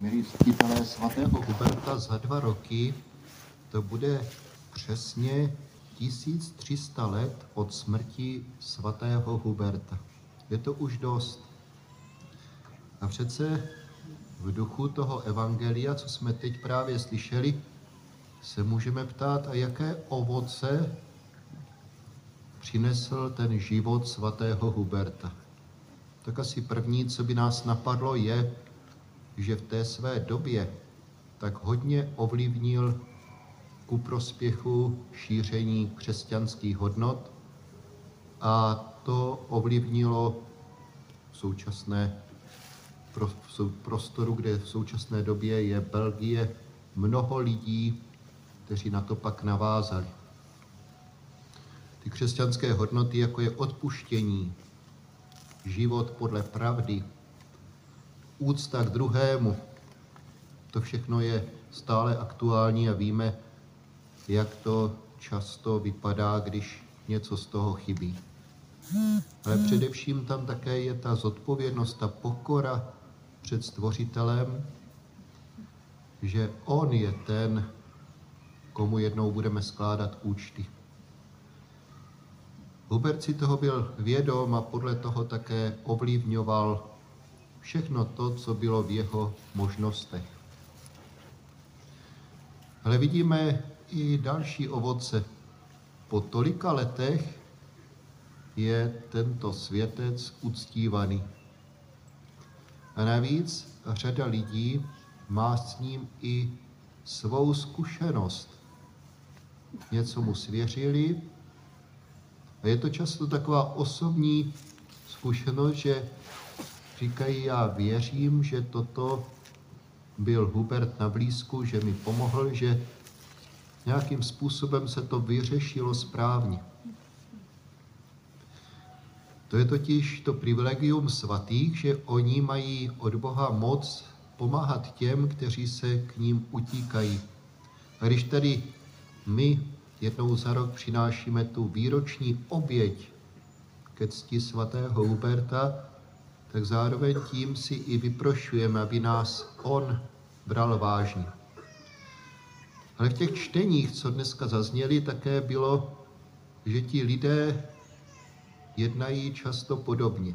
Milí ctitelé svatého Huberta, za 2 roky to bude přesně 1300 let od smrti svatého Huberta. Je to už dost. A přece v duchu toho evangelia, co jsme teď právě slyšeli, se můžeme ptát, a jaké ovoce přinesl ten život svatého Huberta. Tak asi první, co by nás napadlo, je, že v té své době tak hodně ovlivnil ku prospěchu šíření křesťanských hodnot a to ovlivnilo v prostoru, kde v současné době je Belgie, mnoho lidí, kteří na to pak navázali. Ty křesťanské hodnoty, jako je odpuštění, život podle pravdy, úcta k druhému, to všechno je stále aktuální a víme, jak to často vypadá, když něco z toho chybí. Ale především tam také je ta zodpovědnost, ta pokora před Stvořitelem, že on je ten, komu jednou budeme skládat účty. Hubert si toho byl vědom a podle toho také ovlivňoval všechno to, co bylo v jeho možnostech. Ale vidíme i další ovoce. Po tolika letech je tento světec uctívaný. A navíc řada lidí má s ním i svou zkušenost. Něco mu svěřili a je to často taková osobní zkušenost, že říkají, já věřím, že toto byl Hubert na blízku, že mi pomohl, že nějakým způsobem se to vyřešilo správně. To je totiž to privilegium svatých, že oni mají od Boha moc pomáhat těm, kteří se k ním utíkají. A když tady my jednou za rok přinášíme tu výroční oběť ke cti svatého Huberta, tak zároveň tím si i vyprošujeme, aby nás on bral vážně. Ale v těch čteních, co dneska zazněly, také bylo, že ti lidé jednají často podobně.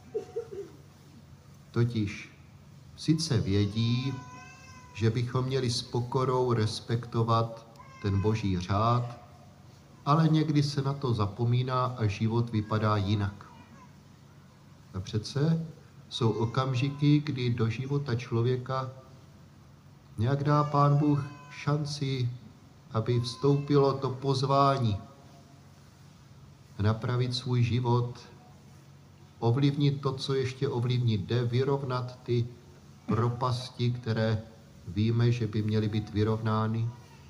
Totiž sice vědí, že bychom měli s pokorou respektovat ten boží řád, ale někdy se na to zapomíná a život vypadá jinak. A přece jsou okamžiky, kdy do života člověka nějak dá Pán Bůh šanci, aby vstoupilo to pozvání napravit svůj život, ovlivnit to, co ještě ovlivnit jde, vyrovnat ty propasti, které víme, že by měly být vyrovnány.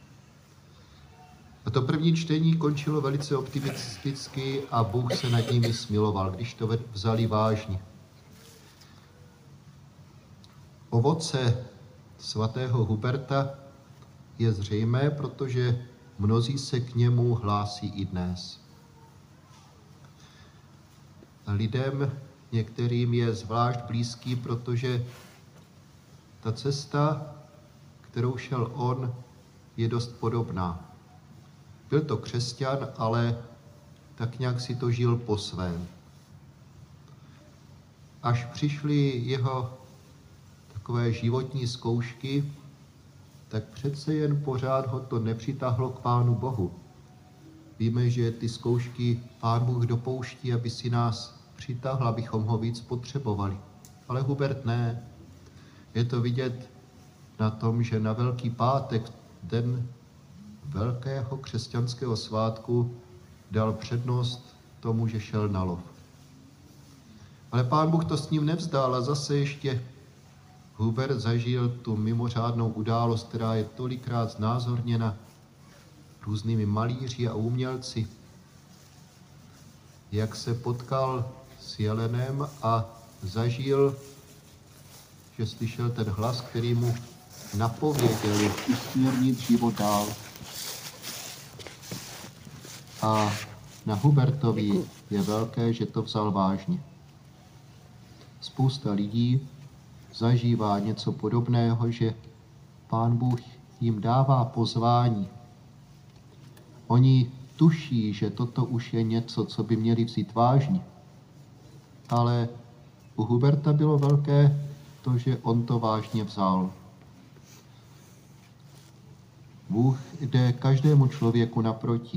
A to první čtení končilo velice optimisticky a Bůh se nad nimi smiloval, když to vzali vážně. Ovoce svatého Huberta je zřejmé, protože mnozí se k němu hlásí i dnes. A lidem některým je zvlášť blízký, protože ta cesta, kterou šel on, je dost podobná. Byl to křesťan, ale tak nějak si to žil po svém. Až přišly jeho takové životní zkoušky, tak přece jen pořád ho to nepřitáhlo k Pánu Bohu. Víme, že ty zkoušky Pán Bůh dopouští, aby si nás přitáhl, abychom ho víc potřebovali. Ale Hubert ne. Je to vidět na tom, že na Velký pátek, den velkého křesťanského svátku, dal přednost tomu, že šel na lov. Ale Pán Bůh to s ním nevzdal a zase ještě Hubert zažil tu mimořádnou událost, která je tolikrát znázorněna různými malíři a umělci, jak se potkal s jelenem a zažil, že slyšel ten hlas, který mu napověděl usměrnit život dál. A na Hubertovi je velké, že to vzal vážně. Spousta lidí zažívá něco podobného, že Pán Bůh jim dává pozvání. Oni tuší, že toto už je něco, co by měli vzít vážně. Ale u Huberta bylo velké to, že on to vážně vzal. Bůh jde každému člověku naproti.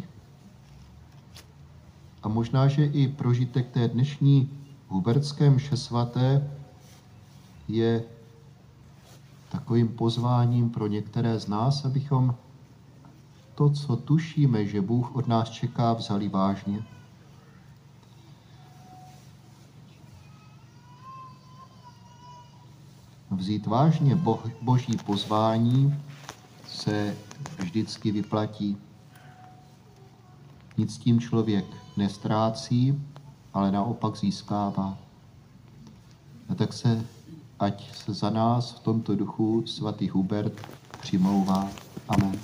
A možná, že i prožitek té dnešní hubertské mše svaté je takovým pozváním pro některé z nás, abychom to, co tušíme, že Bůh od nás čeká, vzali vážně. Vzít vážně Boží pozvání se vždycky vyplatí. Nic tím člověk nestrácí, ale naopak získává. A tak ať se za nás v tomto duchu svatý Hubert přimlouvá. Amen.